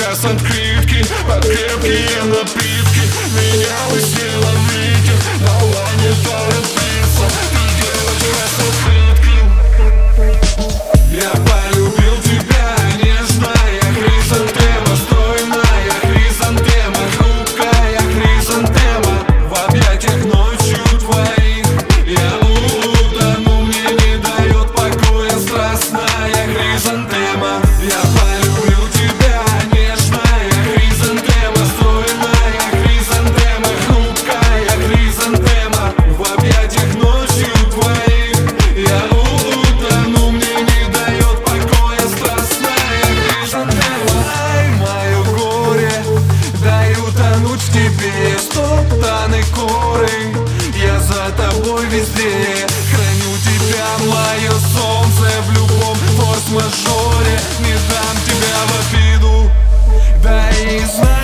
сейчас открытки под крепкие напитки. Меня высела ветер, давай не торопиться, ты девочка с открытки. Я полюбил тебя, нежная хризантема, стройная хризантема, хрупкая хризантема. В объятиях ночью твоих я утону, мне не дает покоя страстная хризантема. Я полюбил тебя, нежная хризантема, стройная хризантема, хрупкая хризантема. В объятиях ночью твоих я утону, мне не дает покоя страстная хризантема. Ай, мое горе, дай утонуть в тебе, стоптаны коры. Я за тобой везде, храню тебя, мое солнце, в любом форс-мажоре. Не дам тебя в обиду, да и знай.